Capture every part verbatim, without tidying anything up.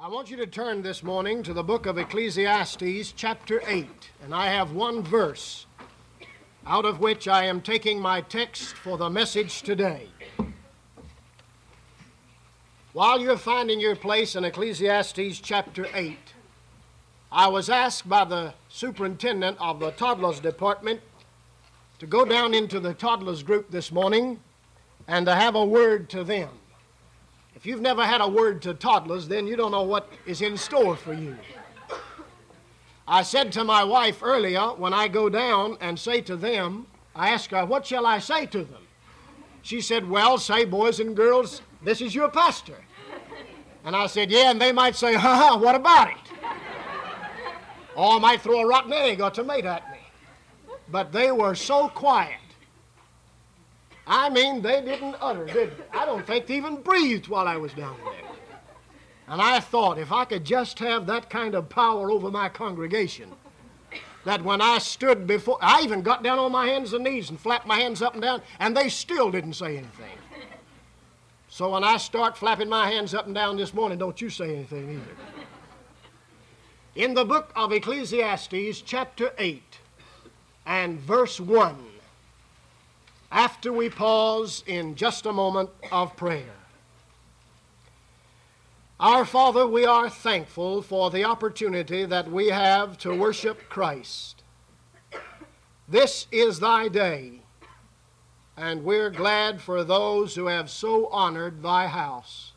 I want you to turn this morning to the book of Ecclesiastes, chapter eight, and I have one verse out of which I am taking my text for the message today. While you're finding your place in Ecclesiastes chapter eight, I was asked by the superintendent of the toddlers department to go down into the toddlers group this morning and to have a word to them. If you've never had a word to toddlers, then you don't know what is in store for you. I said to my wife earlier, when I go down and say to them, I asked her, what shall I say to them? She said, well, say, boys and girls, this is your pastor. And I said, yeah, and they might say, ha ha, what about it? Or I might throw a rotten egg or tomato at me. But they were so quiet. I mean, they didn't utter, did they? I don't think they even breathed while I was down there. And I thought, if I could just have that kind of power over my congregation, that when I stood before, I even got down on my hands and knees and flapped my hands up and down, and they still didn't say anything. So when I start flapping my hands up and down this morning, don't you say anything either. In the book of Ecclesiastes, chapter eight, and verse one, after we pause in just a moment of prayer. Our Father, we are thankful for the opportunity that we have to worship Christ. This is thy day, and we're glad for those who have so honored thy house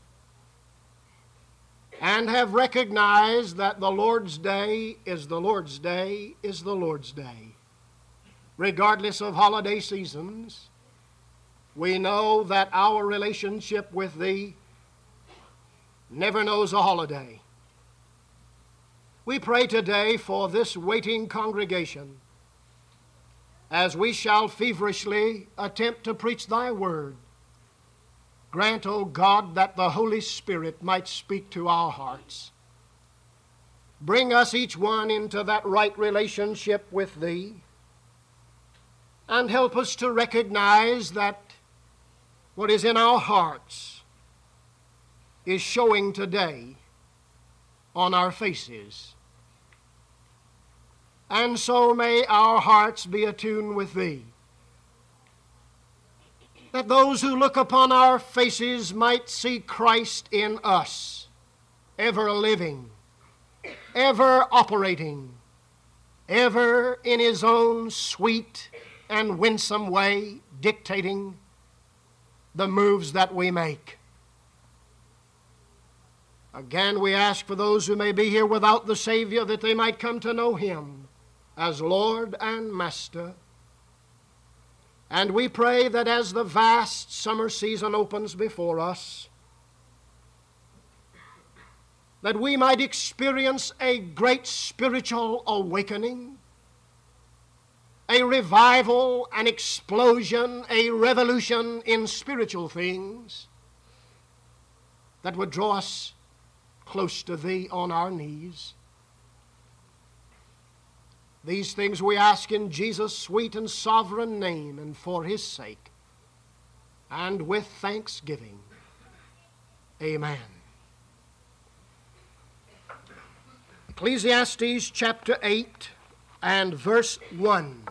and have recognized that the Lord's day is the Lord's day is the Lord's day. Regardless of holiday seasons, we know that our relationship with Thee never knows a holiday. We pray today for this waiting congregation as we shall feverishly attempt to preach Thy word. Grant, O God, that the Holy Spirit might speak to our hearts. Bring us each one into that right relationship with Thee, and help us to recognize that what is in our hearts is showing today on our faces. And so may our hearts be attuned with Thee, that those who look upon our faces might see Christ in us, ever living, ever operating, ever in His own sweet and winsome way dictating the moves that we make. Again, we ask for those who may be here without the Savior that they might come to know Him as Lord and Master. And we pray that as the vast summer season opens before us, that we might experience a great spiritual awakening, a revival, an explosion, a revolution in spiritual things that would draw us close to Thee on our knees. These things we ask in Jesus' sweet and sovereign name and for His sake, and with thanksgiving. Amen. Ecclesiastes chapter eight and verse one.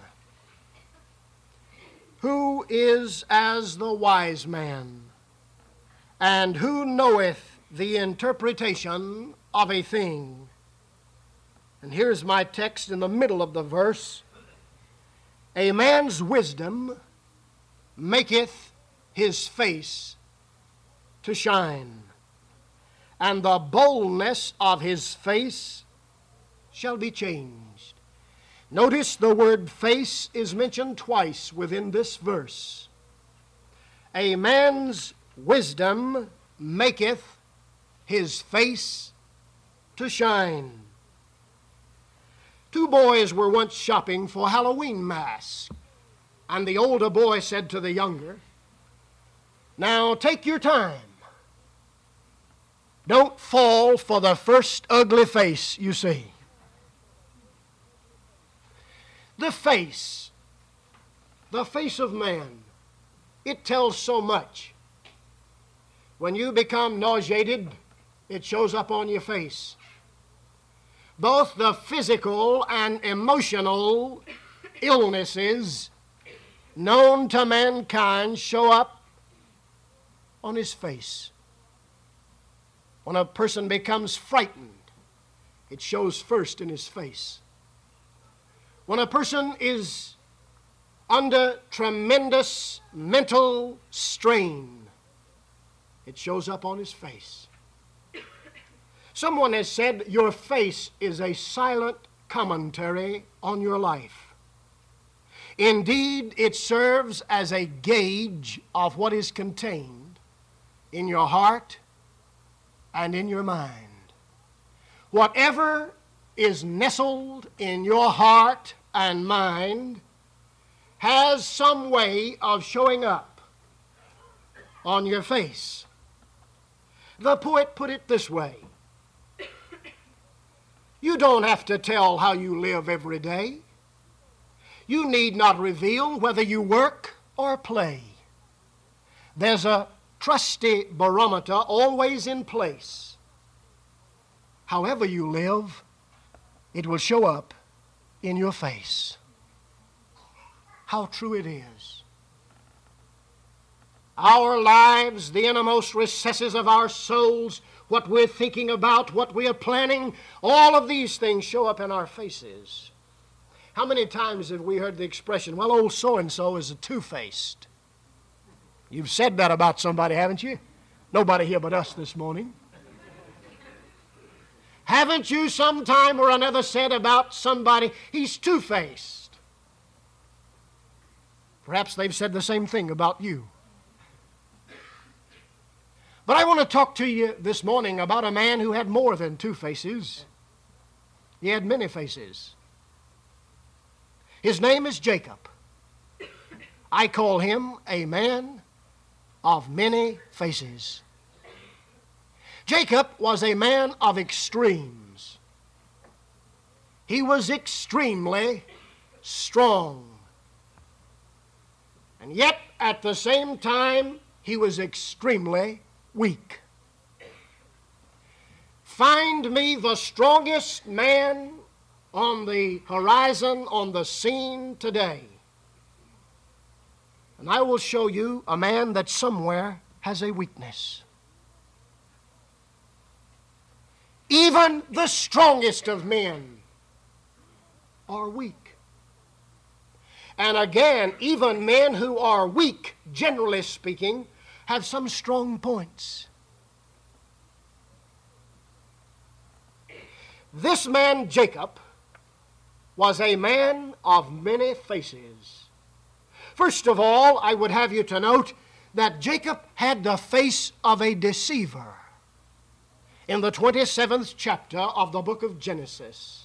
Who is as the wise man, and who knoweth the interpretation of a thing? And here's my text in the middle of the verse. A man's wisdom maketh his face to shine, and the boldness of his face shall be changed. Notice the word face is mentioned twice within this verse. A man's wisdom maketh his face to shine. Two boys were once shopping for Halloween masks, and the older boy said to the younger, now take your time. Don't fall for the first ugly face you see. The face, the face of man, it tells so much. When you become nauseated it shows up on your face. Both the physical and emotional illnesses known to mankind show up on his face. When a person becomes frightened, it shows first in his face. When a person is under tremendous mental strain, it shows up on his face. Someone has said your face is a silent commentary on your life. Indeed, it serves as a gauge of what is contained in your heart and in your mind. Whatever is nestled in your heart and mind has some way of showing up on your face. The poet put it this way: you don't have to tell how you live every day. You need not reveal whether you work or play. There's a trusty barometer always in place. However you live, it will show up in your face. How true it is. Our lives, the innermost recesses of our souls, what we're thinking about, what we are planning, all of these things show up in our faces. How many times have we heard the expression, well, old so-and-so is a two-faced? You've said that about somebody, haven't you? Nobody here but us this morning. Haven't you sometime or another said about somebody, he's two-faced? Perhaps they've said the same thing about you. But I want to talk to you this morning about a man who had more than two faces. He had many faces. His name is Jacob. I call him a man of many faces. Jacob was a man of extremes. He was extremely strong. And yet, at the same time, he was extremely weak. Find me the strongest man on the horizon, on the scene today, and I will show you a man that somewhere has a weakness. Even the strongest of men are weak. And again, even men who are weak, generally speaking, have some strong points. This man, Jacob, was a man of many faces. First of all, I would have you to note that Jacob had the face of a deceiver. In the twenty-seventh chapter of the book of Genesis,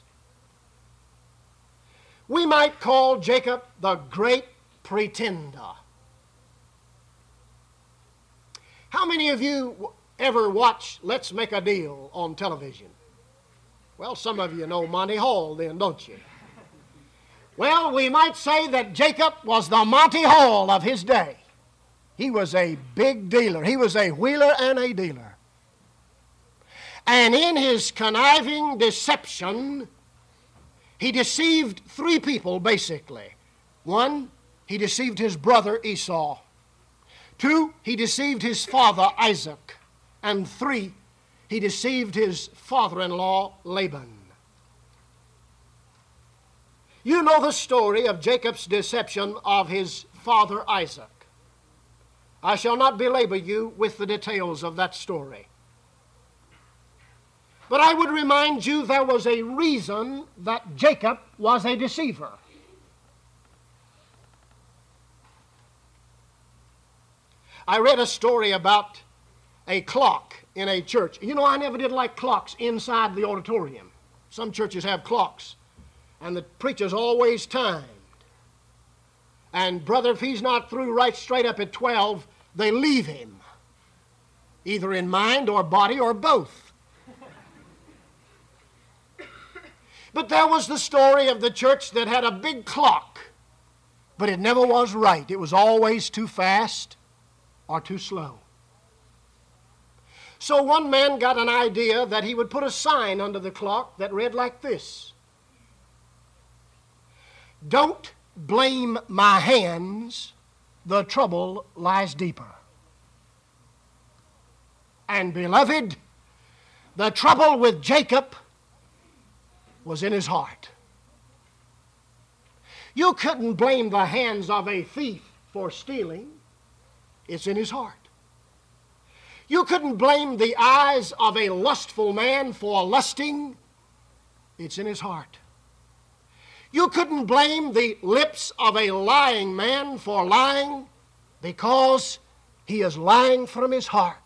we might call Jacob the great pretender. How many of you ever watch Let's Make a Deal on television? Well, some of you know Monty Hall then, don't you? Well, we might say that Jacob was the Monty Hall of his day. He was a big dealer. He was a wheeler and a dealer. And in his conniving deception, he deceived three people, basically. One, he deceived his brother Esau. Two, he deceived his father Isaac. And three, he deceived his father-in-law Laban. You know the story of Jacob's deception of his father Isaac. I shall not belabor you with the details of that story. But I would remind you there was a reason that Jacob was a deceiver. I read a story about a clock in a church. You know, I never did like clocks inside the auditorium. Some churches have clocks, and the preacher's always timed. And brother, if he's not through right straight up at twelve, they leave him, either in mind or body or both. But there was the story of the church that had a big clock, but it never was right. It was always too fast or too slow. So one man got an idea that he would put a sign under the clock that read like this: "Don't blame my hands, the trouble lies deeper." And beloved, the trouble with Jacob was in his heart. You couldn't blame the hands of a thief for stealing. It's in his heart. You couldn't blame the eyes of a lustful man for lusting. It's in his heart. You couldn't blame the lips of a lying man for lying, because he is lying from his heart.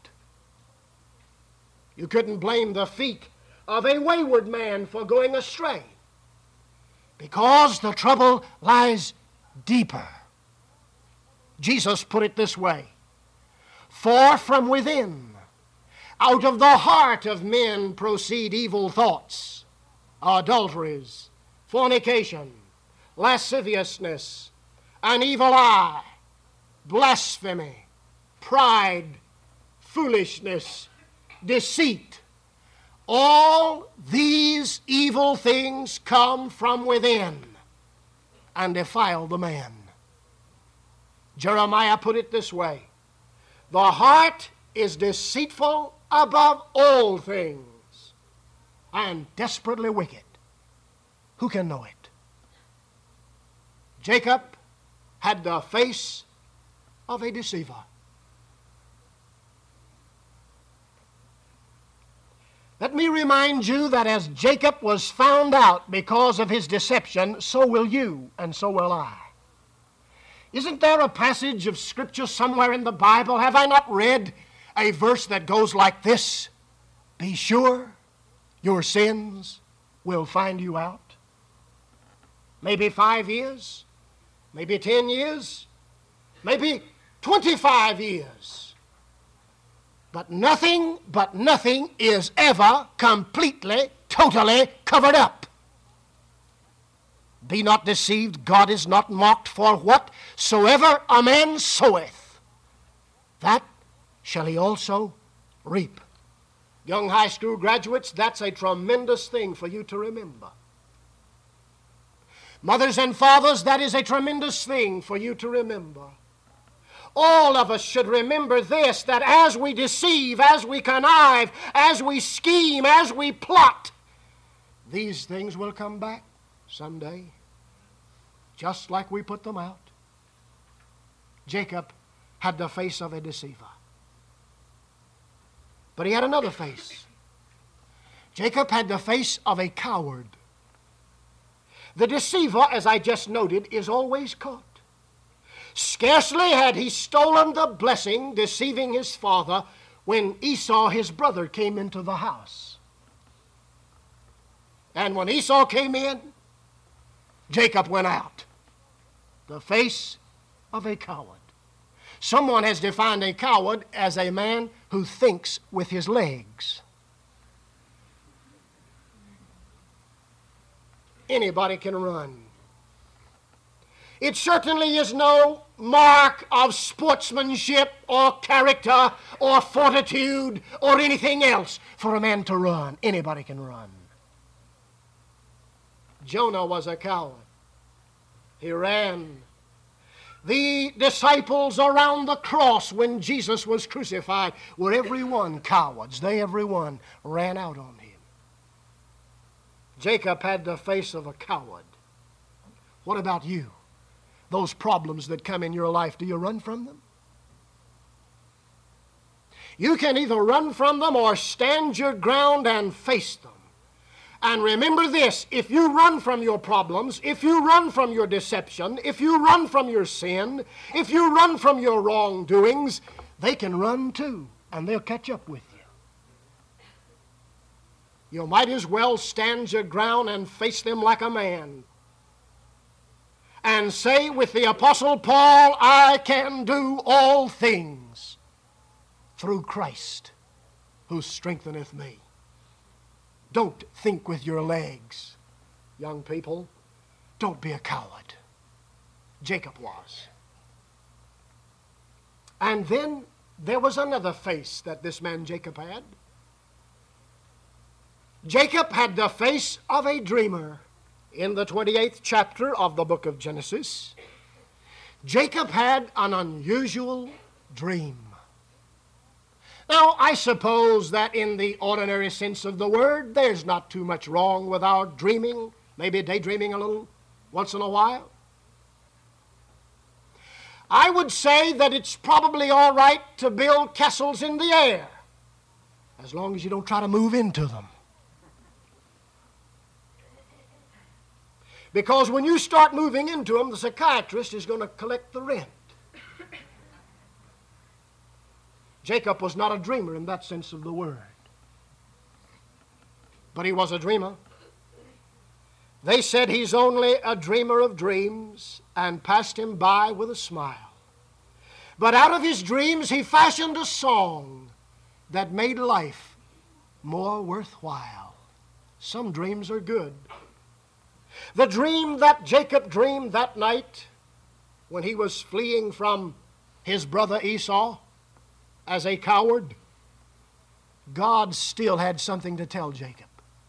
You couldn't blame the feet of a wayward man for going astray, because the trouble lies deeper. Jesus put it this way: "For from within, out of the heart of men proceed evil thoughts, adulteries, fornication, lasciviousness, an evil eye, blasphemy, pride, foolishness, deceit. All these evil things come from within and defile the man." Jeremiah put it this way: "The heart is deceitful above all things and desperately wicked. Who can know it?" Jacob had the face of a deceiver. Let me remind you that as Jacob was found out because of his deception, so will you and so will I. Isn't there a passage of Scripture somewhere in the Bible? Have I not read a verse that goes like this: "Be sure your sins will find you out"? Maybe five years, maybe ten years, maybe twenty-five years. But nothing, but nothing is ever completely, totally covered up. Be not deceived, God is not mocked, for whatsoever a man soweth, that shall he also reap. Young high school graduates, that's a tremendous thing for you to remember. Mothers and fathers, that is a tremendous thing for you to remember. All of us should remember this, that as we deceive, as we connive, as we scheme, as we plot, these things will come back someday, just like we put them out. Jacob had the face of a deceiver. But he had another face. Jacob had the face of a coward. The deceiver, as I just noted, is always caught. Scarcely had he stolen the blessing, deceiving his father, when Esau, his brother, came into the house. And when Esau came in, Jacob went out. The face of a coward. Someone has defined a coward as a man who thinks with his legs. Anybody can run. It certainly is no mark of sportsmanship or character or fortitude or anything else for a man to run. Anybody can run. Jonah was a coward. He ran. The disciples around the cross when Jesus was crucified were every one cowards. They every one ran out on him. Jacob had the face of a coward. What about you? Those problems that come in your life, do you run from them? You can either run from them or stand your ground and face them. And remember this, if you run from your problems, if you run from your deception, if you run from your sin, if you run from your wrongdoings, they can run too, and they'll catch up with you. You might as well stand your ground and face them like a man. And say with the Apostle Paul, "I can do all things through Christ who strengtheneth me." Don't think with your legs, young people. Don't be a coward. Jacob was. And then there was another face that this man Jacob had. Jacob had the face of a dreamer. In the twenty-eighth chapter of the book of Genesis, Jacob had an unusual dream. Now, I suppose that in the ordinary sense of the word, there's not too much wrong with our dreaming, maybe daydreaming a little once in a while. I would say that it's probably all right to build castles in the air, as long as you don't try to move into them. Because when you start moving into them, the psychiatrist is going to collect the rent. Jacob was not a dreamer in that sense of the word. But he was a dreamer. They said he's only a dreamer of dreams and passed him by with a smile. But out of his dreams he fashioned a song that made life more worthwhile. Some dreams are good. The dream that Jacob dreamed that night when he was fleeing from his brother Esau as a coward, God still had something to tell Jacob.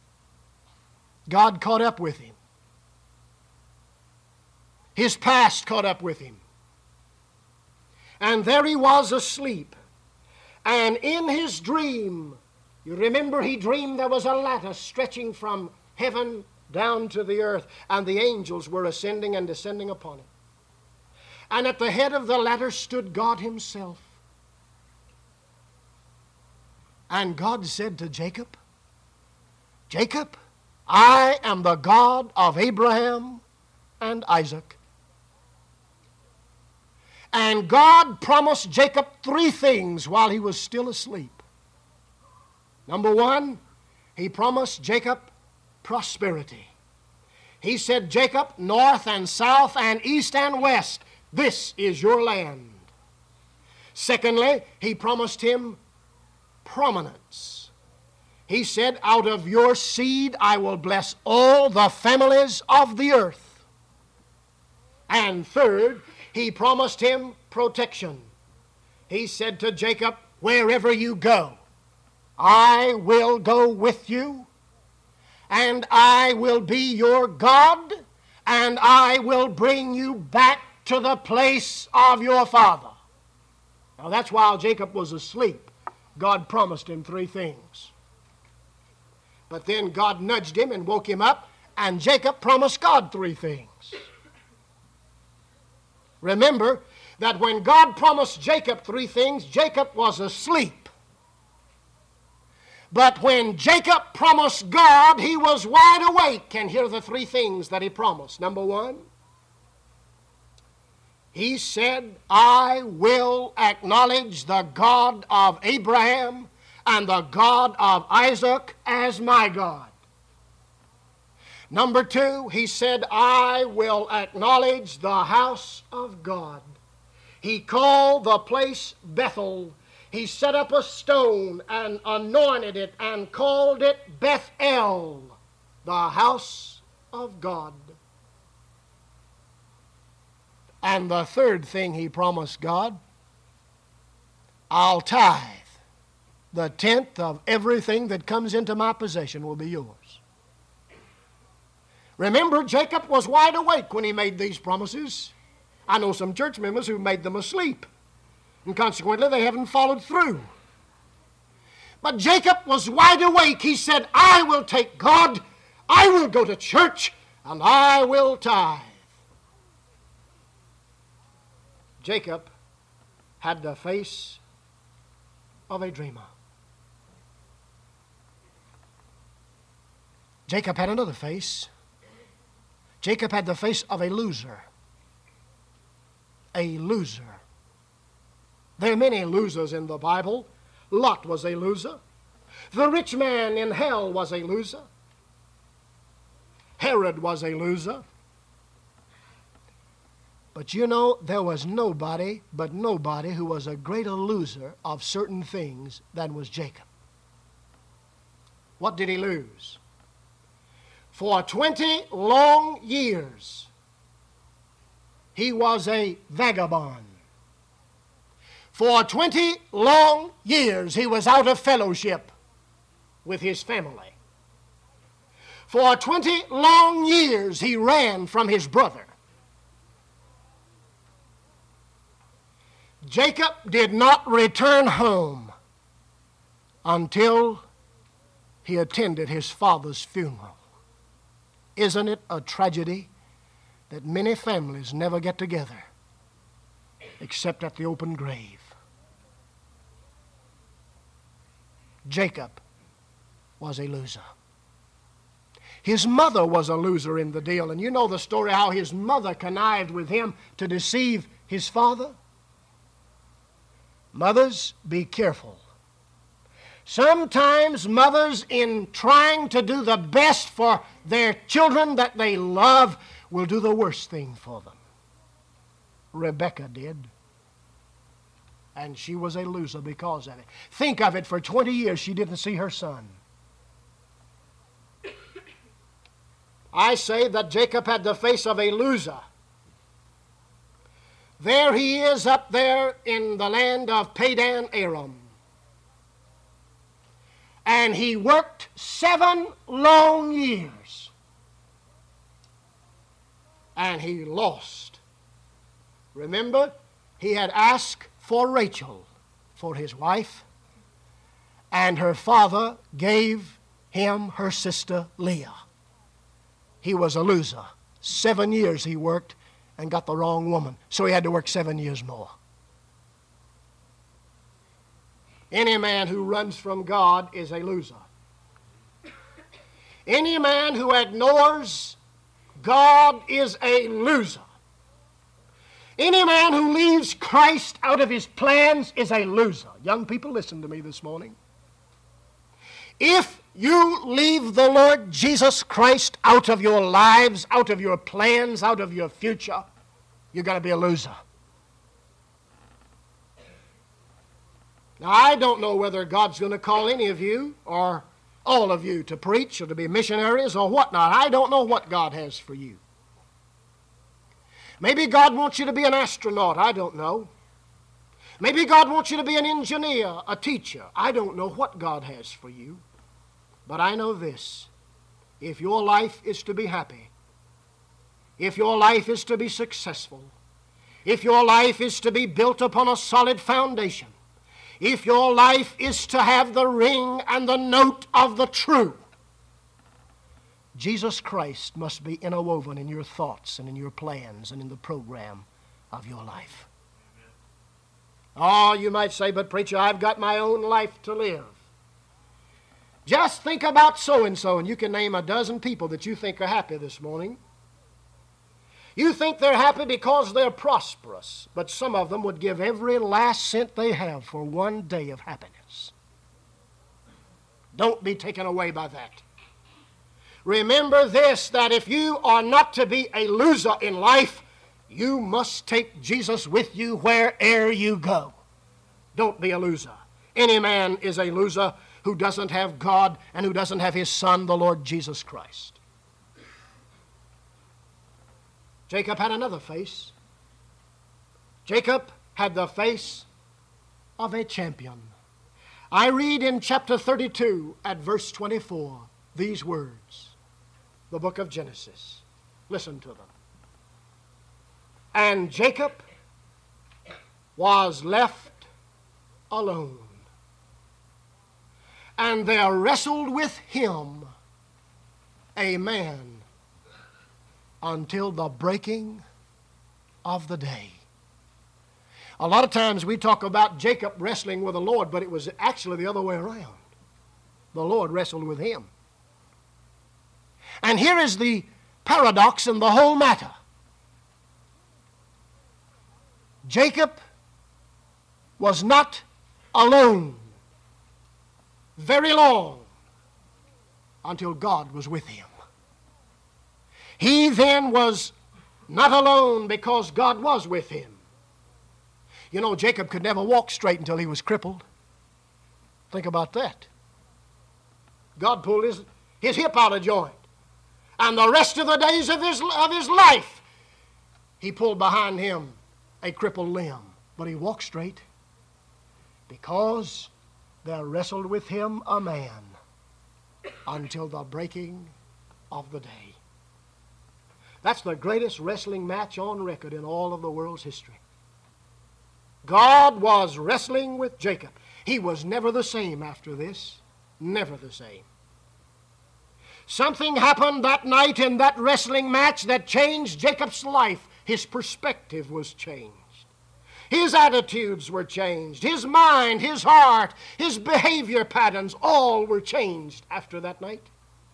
God caught up with him. His past caught up with him. And there he was asleep. And in his dream, you remember he dreamed there was a ladder stretching from heaven down to the earth, and the angels were ascending and descending upon it. And at the head of the ladder stood God himself. And God said to Jacob, Jacob, I am the God of Abraham and Isaac. And God promised Jacob three things while he was still asleep. Number one, he promised Jacob prosperity. He said, Jacob, north and south and east and west, this is your land. Secondly, he promised him prominence. He said, out of your seed I will bless all the families of the earth. And third, he promised him protection. He said to Jacob, wherever you go, I will go with you, and I will be your God, and I will bring you back to the place of your father. Now that's while Jacob was asleep. God promised him three things. But then God nudged him and woke him up, and Jacob promised God three things. Remember that when God promised Jacob three things, Jacob was asleep. But when Jacob promised God, he was wide awake. And here are the three things that he promised. Number one, he said, I will acknowledge the God of Abraham and the God of Isaac as my God. Number two, he said, I will acknowledge the house of God. He called the place Bethel. He set up a stone and anointed it and called it Bethel, the house of God. And the third thing he promised God, I'll tithe. The tenth of everything that comes into my possession will be yours. Remember, Jacob was wide awake when he made these promises. I know some church members who made them asleep, and consequently they haven't followed through. But Jacob was wide awake. He said, I will take God, I will go to church, and I will tithe. Jacob had the face of a dreamer. Jacob had another face. Jacob had the face of a loser. A loser. There are many losers in the Bible. Lot was a loser. The rich man in hell was a loser. Herod was a loser. But you know, there was nobody but nobody who was a greater loser of certain things than was Jacob. What did he lose? For twenty long years, he was a vagabond. For twenty long years he was out of fellowship with his family. For twenty long years he ran from his brother. Jacob did not return home until he attended his father's funeral. Isn't it a tragedy that many families never get together except at the open grave? Jacob was a loser. His mother was a loser in the deal, and you know the story how his mother connived with him to deceive his father. Mothers, be careful. Sometimes mothers, in trying to do the best for their children that they love, will do the worst thing for them. Rebecca did. And she was a loser because of it. Think of it, for twenty years she didn't see her son. I say that Jacob had the face of a loser. There he is up there in the land of Padan Aram. And he worked seven long years. And he lost. Remember, he had asked for Rachel for his wife, and her father gave him her sister Leah. He was a loser. Seven years he worked and got the wrong woman, so he had to work seven years more. Any man who runs from God is a loser. Any man who ignores God is a loser. Any man who leaves Christ out of his plans is a loser. Young people, listen to me this morning. If you leave the Lord Jesus Christ out of your lives, out of your plans, out of your future, you're going to be a loser. Now, I don't know whether God's going to call any of you or all of you to preach or to be missionaries or whatnot. I don't know what God has for you. Maybe God wants you to be an astronaut. I don't know. Maybe God wants you to be an engineer, a teacher. I don't know what God has for you. But I know this. If your life is to be happy, if your life is to be successful, if your life is to be built upon a solid foundation, if your life is to have the ring and the note of the true, Jesus Christ must be interwoven in your thoughts and in your plans and in the program of your life. Oh, you might say, but preacher, I've got my own life to live. Just think about so-and-so, and you can name a dozen people that you think are happy this morning. You think they're happy because they're prosperous, but some of them would give every last cent they have for one day of happiness. Don't be taken away by that. Remember this, that if you are not to be a loser in life, you must take Jesus with you where'er you go. Don't be a loser. Any man is a loser who doesn't have God and who doesn't have his Son, the Lord Jesus Christ. Jacob had another face. Jacob had the face of a champion. I read in chapter thirty-two at verse twenty-four these words, the book of Genesis. Listen to them. And Jacob was left alone, and there wrestled with him a man until the breaking of the day. A lot of times we talk about Jacob wrestling with the Lord, but it was actually the other way around. The Lord wrestled with him. And here is the paradox in the whole matter. Jacob was not alone very long until God was with him. He then was not alone because God was with him. You know, Jacob could never walk straight until he was crippled. Think about that. God pulled his, his hip out of joint. And the rest of the days of his, of his life, he pulled behind him a crippled limb. But he walked straight. because there wrestled with him a man until the breaking of the day. That's the greatest wrestling match on record in all of the world's history. God was wrestling with Jacob. He was never the same after this. Never the same. Something happened that night in that wrestling match that changed Jacob's life. His perspective was changed. His attitudes were changed. His mind, his heart, his behavior patterns, all were changed after that night.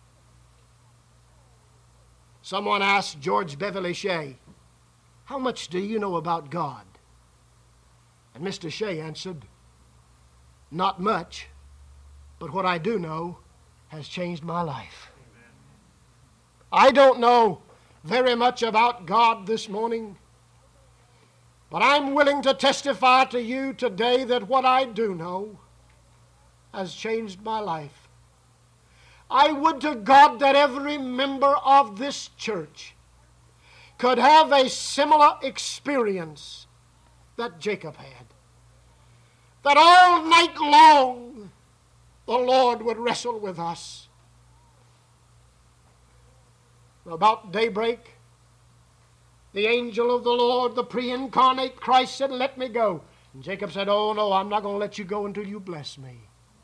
Someone asked George Beverly Shea, "How much do you know about God?" And Mister Shea answered, "Not much, but what I do know has changed my life." Amen. I don't know very much about God this morning, but I'm willing to testify to you today that what I do know has changed my life. I would to God that every member of this church could have a similar experience that Jacob had. That all night long the Lord would wrestle with us. About daybreak, the angel of the Lord, the pre-incarnate Christ, said, "Let me go." And Jacob said, "Oh no, I'm not going to let you go until you bless me."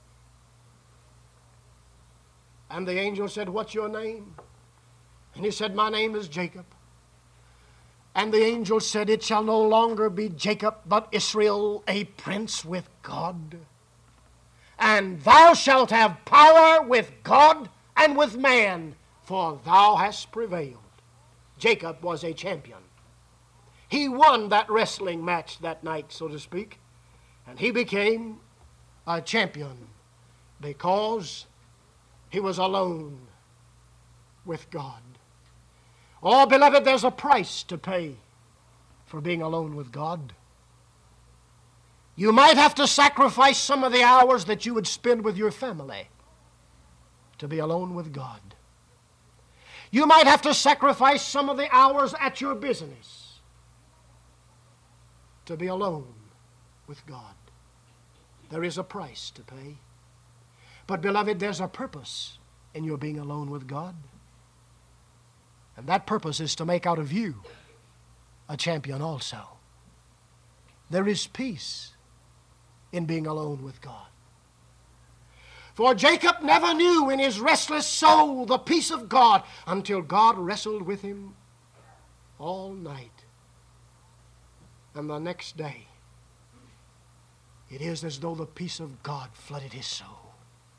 And the angel said, "What's your name?" And he said, "My name is Jacob." And the angel said, "It shall no longer be Jacob, but Israel, a prince with God. And thou shalt have power with God and with man, for thou hast prevailed." Jacob was a champion. He won that wrestling match that night, so to speak, and he became a champion because he was alone with God. Oh, beloved, there's a price to pay for being alone with God. You might have to sacrifice some of the hours that you would spend with your family to be alone with God. You might have to sacrifice some of the hours at your business to be alone with God. There is a price to pay. But, beloved, there's a purpose in your being alone with God. And that purpose is to make out of you a champion also. There is peace in being alone with God. For Jacob never knew in his restless soul the peace of God until God wrestled with him all night. And the next day, it is as though the peace of God flooded his soul.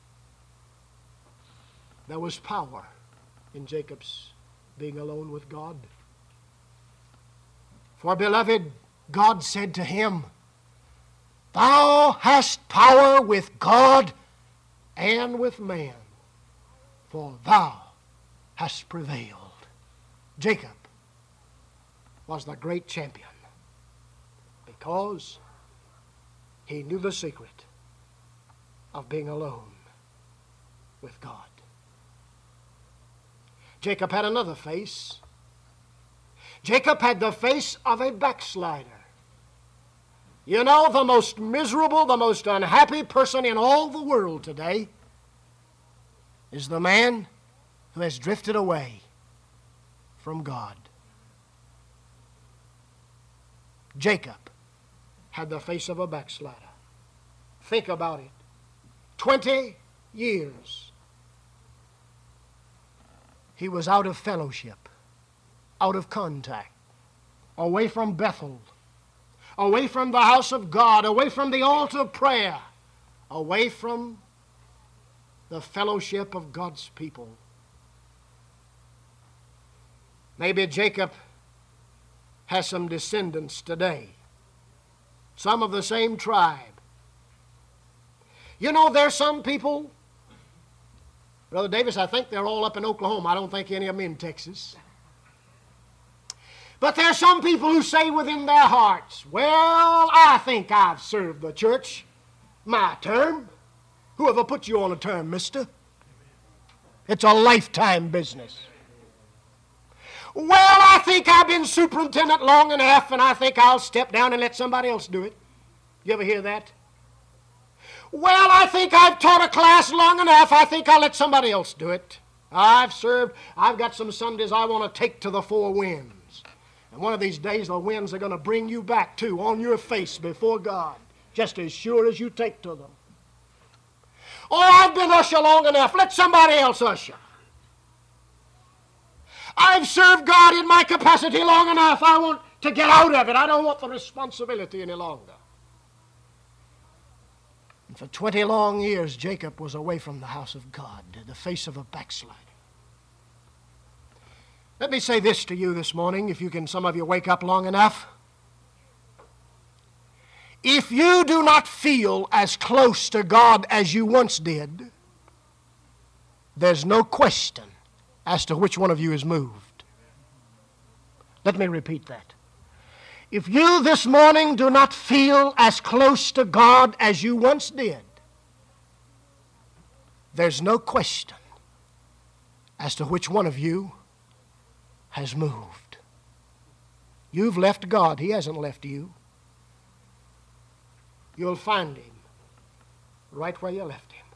There was power in Jacob's being alone with God. For, beloved, God said to him, "Thou hast power with God and with man, for thou hast prevailed." Jacob was the great champion because he knew the secret of being alone with God. Jacob had another face. Jacob had the face of a backslider. You know, the most miserable, the most unhappy person in all the world today is the man who has drifted away from God. Jacob had the face of a backslider. Think about it. Twenty years he was out of fellowship, out of contact, away from Bethel, away from the house of God, away from the altar of prayer, away from the fellowship of God's people. Maybe Jacob has some descendants today, some of the same tribe. You know, there's some people, Brother Davis, I think they're all up in Oklahoma. I don't think any of them in Texas. But there's some people who say within their hearts, "Well, I think I've served the church my term." Whoever put you on a term, mister? It's a lifetime business. "Well, I think I've been superintendent long enough, and I think I'll step down and let somebody else do it." You ever hear that? Well, I think I've taught a class long enough. I think I'll let somebody else do it. I've served. I've got some Sundays I want to take to the four winds. And one of these days, the winds are going to bring you back, too, on your face before God, just as sure as you take to them. Oh, I've been usher long enough. Let somebody else usher. I've served God in my capacity long enough. I want to get out of it. I don't want the responsibility any longer. And for twenty long years, Jacob was away from the house of God, the face of a backslider. Let me say this to you this morning, if you can, some of you wake up long enough. If you do not feel as close to God as you once did, there's no question as to which one of you is moved. Let me repeat that. If you this morning do not feel as close to God as you once did, there's no question as to which one of you has moved. You've left God. He hasn't left you. You'll find Him right where you left Him.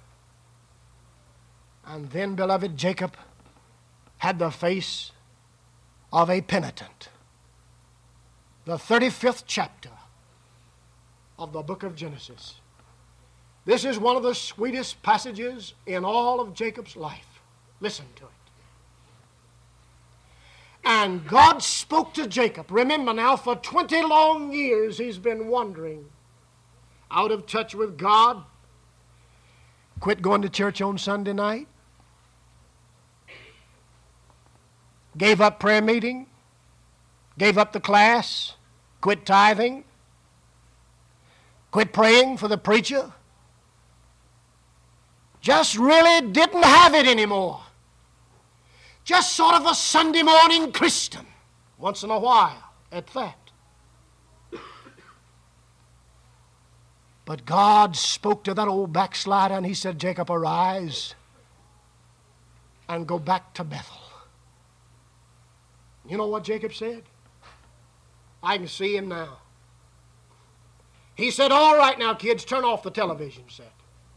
And then, beloved, Jacob had the face of a penitent. The thirty-fifth chapter of the book of Genesis. This is one of the sweetest passages in all of Jacob's life. Listen to it. And God spoke to Jacob. Remember now, for twenty long years he's been wandering, out of touch with God. Quit going to church on Sunday night. Gave up prayer meeting. Gave up the class. Quit tithing. Quit praying for the preacher. Just really didn't have it anymore. Just sort of a Sunday morning Christian, once in a while, at that. But God spoke to that old backslider and He said, Jacob, arise and go back to Bethel. You know what Jacob said? I can see him now. He said, all right now, kids, turn off the television set.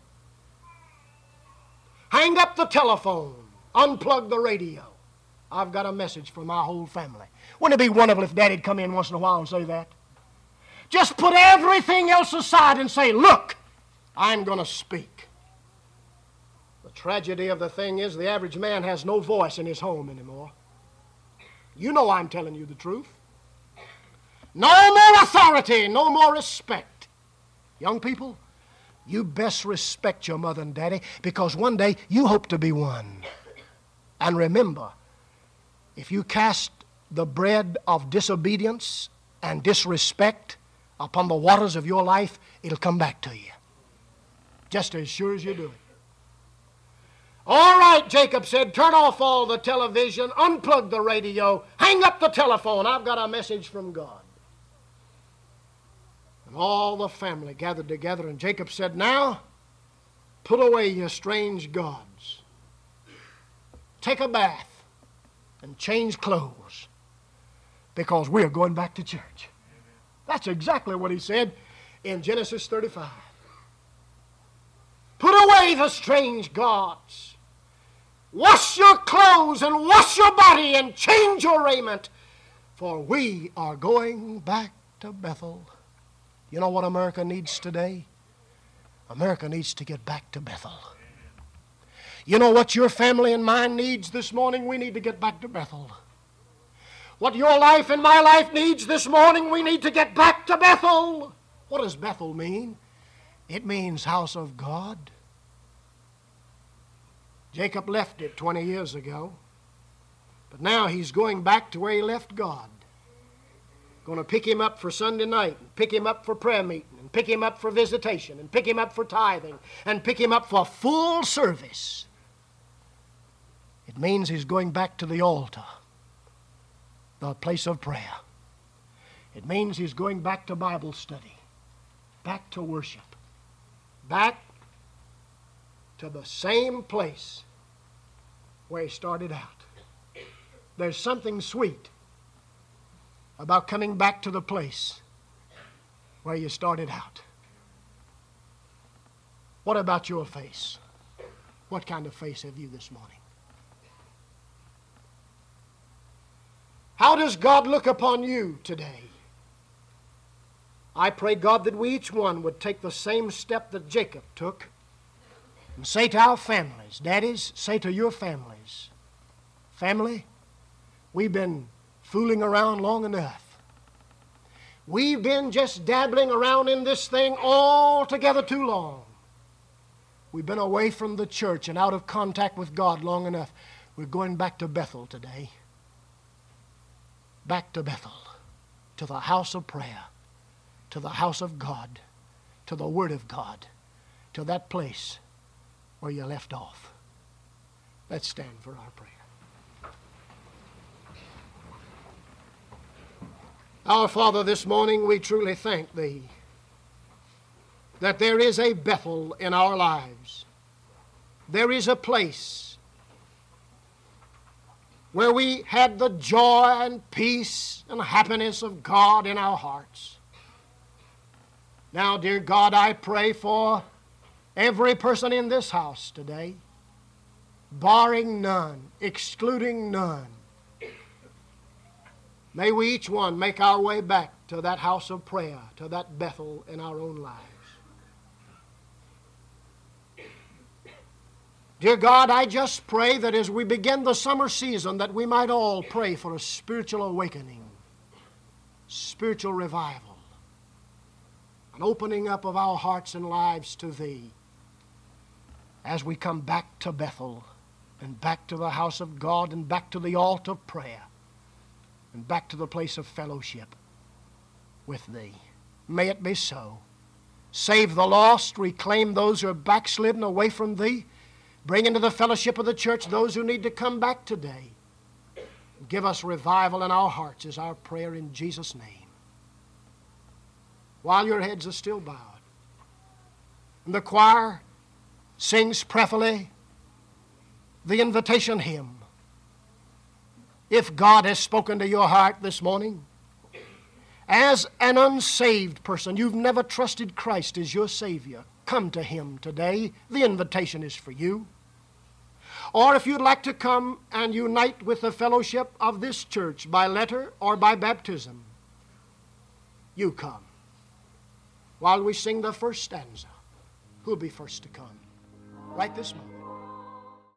Hang up the telephone. Unplug the radio. I've got a message for my whole family. Wouldn't it be wonderful if Daddy'd come in once in a while and say that? Just put everything else aside and say, look, I'm going to speak. The tragedy of the thing is the average man has no voice in his home anymore. You know I'm telling you the truth. No more authority, no more respect. Young people, you best respect your mother and daddy, because one day you hope to be one. And remember, if you cast the bread of disobedience and disrespect upon the waters of your life, it'll come back to you, just as sure as you do it. All right, Jacob said, turn off all the television, unplug the radio, hang up the telephone. I've got a message from God. And all the family gathered together, and Jacob said, now, put away your strange gods. Take a bath and change clothes, because we're going back to church. That's exactly what he said in Genesis thirty-five. Put away the strange gods. Wash your clothes and wash your body and change your raiment, for we are going back to Bethel. You know what America needs today? America needs to get back to Bethel. You know what your family and mine needs this morning? We need to get back to Bethel. What your life and my life needs this morning, we need to get back to Bethel. What does Bethel mean? It means house of God. Jacob left it twenty years ago, but now he's going back to where he left God. Going to pick him up for Sunday night, and pick him up for prayer meeting, and pick him up for visitation, and pick him up for tithing, and pick him up for full service. It means he's going back to the altar, the place of prayer. It means he's going back to Bible study, back to worship, back to the same place where he started out. There's something sweet about coming back to the place where you started out. What about your face? What kind of face have you this morning? How does God look upon you today? I pray, God, that we each one would take the same step that Jacob took and say to our families, daddies, say to your families, family, we've been fooling around long enough. We've been just dabbling around in this thing altogether too long. We've been away from the church and out of contact with God long enough. We're going back to Bethel today. Back to Bethel, to the house of prayer, to the house of God, to the Word of God, to that place where you left off. Let's stand for our prayer. Our Father, this morning we truly thank Thee that there is a Bethel in our lives. There is a place where we had the joy and peace and happiness of God in our hearts. Now, dear God, I pray for every person in this house today, barring none, excluding none. May we each one make our way back to that house of prayer, to that Bethel in our own lives. Dear God, I just pray that as we begin the summer season that we might all pray for a spiritual awakening, spiritual revival, an opening up of our hearts and lives to Thee as we come back to Bethel and back to the house of God and back to the altar of prayer and back to the place of fellowship with Thee. May it be so. Save the lost, reclaim those who are backslidden away from Thee, bring into the fellowship of the church those who need to come back today. Give us revival in our hearts is our prayer in Jesus' name. While your heads are still bowed, and the choir sings prayerfully the invitation hymn. If God has spoken to your heart this morning, as an unsaved person, you've never trusted Christ as your Savior, come to Him today. The invitation is for you. Or if you'd like to come and unite with the fellowship of this church by letter or by baptism, you come. While we sing the first stanza, who'll be first to come? Right this moment.